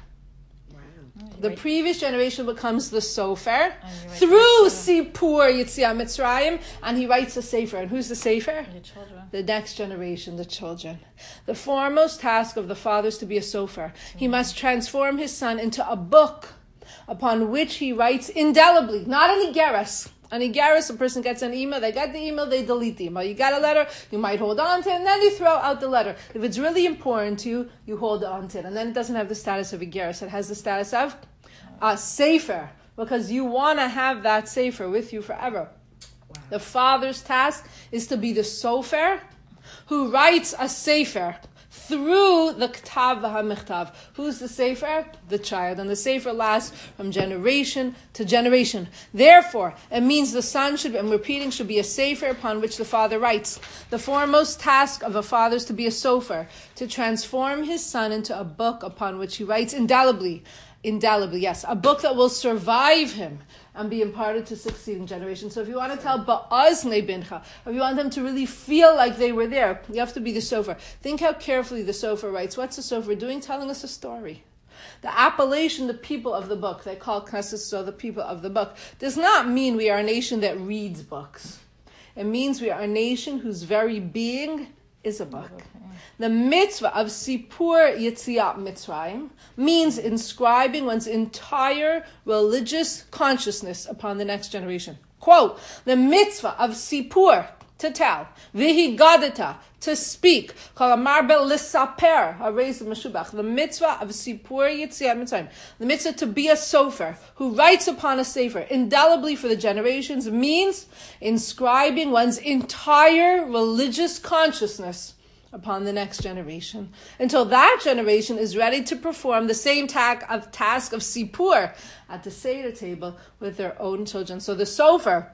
Speaker 1: The previous generation becomes the sofer through Sipur Yetziat Mitzrayim, and he writes a sefer. And who's the sefer?
Speaker 3: The children.
Speaker 1: The next generation, the children. The foremost task of the father is to be a sofer. He must transform his son into a book upon which he writes indelibly, not an igeres. An igeres, a person gets an email, they get the email, they delete the email. You got a letter, you might hold on to it, and then you throw out the letter. If it's really important to you, you hold on to it. And then it doesn't have the status of igeres, it has the status of a sefer, because you want to have that sefer with you forever. Wow. The father's task is to be the sofer who writes a sefer through the ktav v'hamichtav. Who's the sefer? The child. And the sefer lasts from generation to generation. Therefore, it means the son should, I'm repeating, should be a sefer upon which the father writes. The foremost task of a father is to be a sofer, to transform his son into a book upon which he writes indelibly. Indelibly, yes. A book that will survive him and be imparted to succeeding generations. So if you want to tell Ba'aznei Bincha, if you want them to really feel like they were there, you have to be the sofer. Think how carefully the sofer writes. What's the sofer doing? Telling us a story. The appellation, the people of the book, they call Knesset so the people of the book, does not mean we are a nation that reads books. It means we are a nation whose very being is a book. The mitzvah of Sipur Yetziat Mitzrayim means inscribing one's entire religious consciousness upon the next generation. Quote, the mitzvah of Sipur, to tell, V'higadata, to speak, Kol amar be'lisaper, Harei Meshubach, the mitzvah of Sipur Yetziat Mitzrayim, the mitzvah to be a sofer, who writes upon a sefer, indelibly for the generations, means inscribing one's entire religious consciousness upon the next generation, until that generation is ready to perform the same ta- of task of Sipur at the Seder table with their own children. So the sofer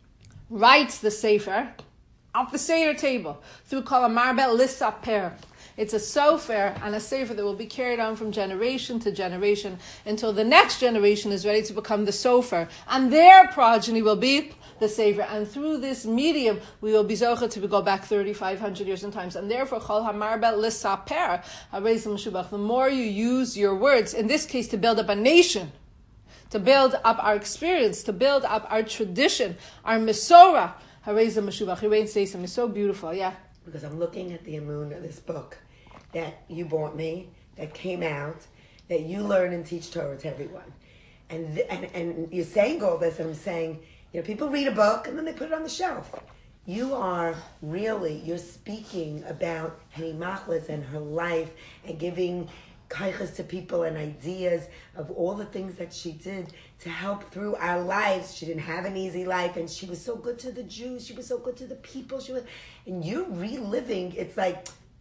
Speaker 1: writes the sefer at the Seder table through Kol amar be'lisaper. It's a sofer and a sefer that will be carried on from generation to generation until the next generation is ready to become the sofer, and their progeny will be the sefer. And through this medium, we will be zocha to go back thirty-five hundred years in times. And therefore, Chol hamar be'lisaper, Harei Meshubach, the more you use your words, in this case, to build up a nation, to build up our experience, to build up our tradition, our Mesorah, Harei Meshubach. Hirein says something so beautiful, yeah.
Speaker 2: Because I'm looking at the Amun of this book that you bought me, that came out, that you learn and teach Torah to everyone. And th- and and you're saying all this, and I'm saying, you know, people read a book and then they put it on the shelf. You are really, you're speaking about Henny Machlis and her life and giving kaiches to people and ideas of all the things that she did to help through our lives. She didn't have an easy life, and she was so good to the Jews. She was so good to the people. She was, and you're reliving. It's like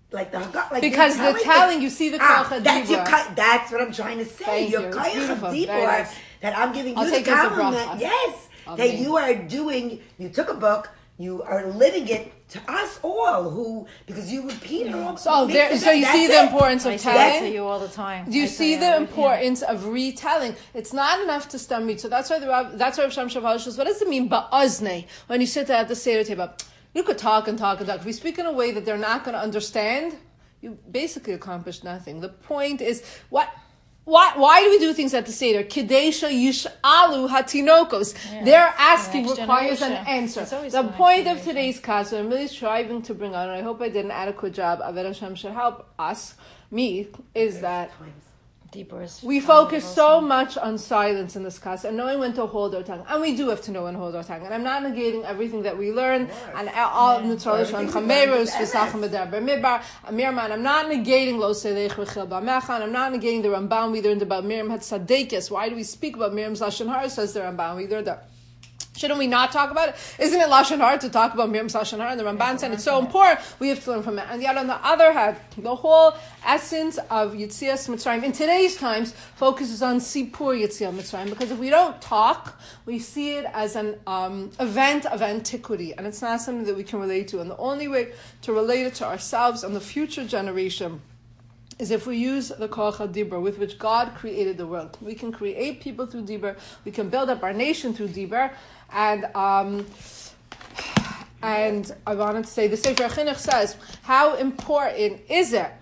Speaker 2: like the like
Speaker 1: because
Speaker 2: you're
Speaker 1: the telling, you see the
Speaker 2: ah,
Speaker 1: koach
Speaker 2: that's your
Speaker 1: hadibur.
Speaker 2: ka- That's what I'm trying to say.
Speaker 1: Thank
Speaker 2: your
Speaker 1: you. It's
Speaker 2: koach
Speaker 1: beautiful.
Speaker 2: hadibur,
Speaker 1: Very nice.
Speaker 2: that I'm giving
Speaker 1: I'll
Speaker 2: you
Speaker 1: take
Speaker 2: the
Speaker 1: it as a
Speaker 2: compliment.
Speaker 1: bracha.
Speaker 2: Yes,
Speaker 1: Amen.
Speaker 2: that you are doing. You took a book. You are living it to us all, who because you repeat it all.
Speaker 1: So there, so you see the importance of
Speaker 3: I say that to
Speaker 1: telling.
Speaker 3: you all the time.
Speaker 1: Do you
Speaker 3: I
Speaker 1: see
Speaker 3: tell
Speaker 1: the
Speaker 3: you,
Speaker 1: importance of retelling? It's not enough to stem me. So that's why the Rab, that's why Rav Shem Shavuot says, what does it mean ba'azne when you sit there at the Seder table? You could talk and talk and talk. If you speak in a way that they're not going to understand, you basically accomplished nothing. The point is, what? Why, why do we do things at the Seder? Kidesha yish'alu hatinokos.
Speaker 3: Yeah.
Speaker 1: They're asking
Speaker 3: The next
Speaker 1: requires an
Speaker 3: generation.
Speaker 1: answer.
Speaker 3: It's always
Speaker 1: The
Speaker 3: the next
Speaker 1: point of
Speaker 3: generation.
Speaker 1: today's class, what I'm really striving to bring on, and I hope I did an adequate job, Aved Hashem should help us, me, is that
Speaker 3: Deeper is
Speaker 1: we focus so much on silence in this class and knowing when to hold our tongue. And we do have to know when to hold our tongue. And I'm not negating everything that we learn. And all Nitzolish on Chamerus, V'sachem B'der B'midbar, Amirman. I'm not negating Lo Selech V'chil B'mechan. I'm not negating the Ramban we learned about Miriam Hatzadekis. Why do we speak about Miriam's Lashon Hara? Says the Ramban we learned that. Shouldn't we not talk about it? Isn't it Lashon Hara to talk about Miriam's Lashon Hara? And the Ramban said it's so important, we have to learn from it. And yet on the other hand, the whole essence of Yitzias Mitzrayim in today's times focuses on Sipur Yitzias Mitzrayim, because if we don't talk, we see it as an um, event of antiquity, and it's not something that we can relate to. And the only way to relate it to ourselves and the future generation is if we use the Koach HaDibur with which God created the world. We can create people through Dibur. We can build up our nation through Dibur. And um, and I wanted to say, the Sefer Chinuch says, how important is it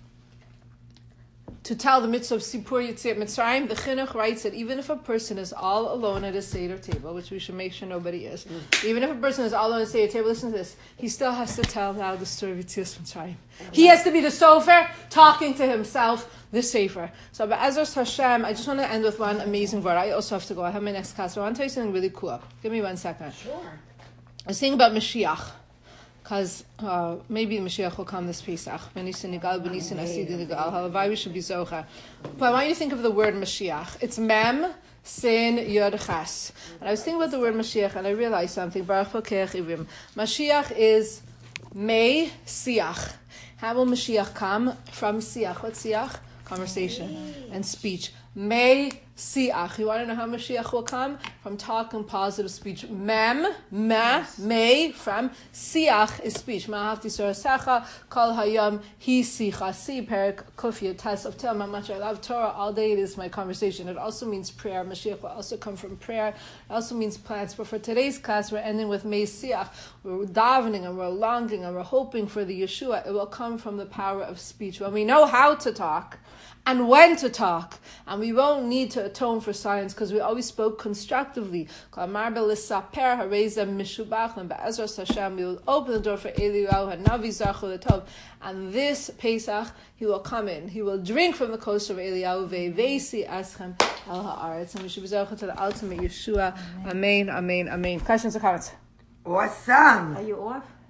Speaker 1: to tell the mitzvah of Sipur Yetziat Mitzrayim? The Chinuch writes that even if a person is all alone at a Seder table, which we should make sure nobody is, mm. even if a person is all alone at a Seder table, listen to this, he still has to tell now the story of Yetzias Mitzrayim. He has to be the sofer talking to himself, the Sefer. So, Be'ezras Hashem, I just want to end with one amazing word. I also have to go. I have my next class. So I want to tell you something really cool. Give me one second.
Speaker 2: Sure.
Speaker 1: I was thinking about Mashiach, because uh, maybe Mashiach will come this Pesach. B'nisan nigal, b'nisan asidi nigal. Halavai, we should be zocha. But I want you to think of the word Mashiach. It's Mem, Sin, Yod, Chas. And I was thinking about the word Mashiach, and I realized something. Baruch V'keach Ivim. Mashiach is Mei Siach. How will Mashiach come? From Siach. What's Siach? Conversation and speech. May siach. You want to know how Mashiach will come? From talk and positive speech. Mem, me, may, from siach is speech. Ma'ahavti sorasecha, kol hayam, hi sicha, si, perik, kufya, tes of tel, how much I love Torah. All day it is my conversation. It also means prayer. Mashiach will also come from prayer. It also means plants. But for today's class, we're ending with may siach. We're davening and we're longing and we're hoping for the Yeshua. It will come from the power of speech. When we know how to talk, and when to talk, and we won't need to atone for silence because we always spoke constructively. We will open the door for Eliyahu and Navi Zachu Tov, and this Pesach he will come in. He will drink from the coast of Eliyahu ve'vesi aschem el haaretz, and we should be zocheh to the ultimate Yeshua. Amen, amen, amen. Questions or comments?
Speaker 2: Awesome.
Speaker 3: Are you off?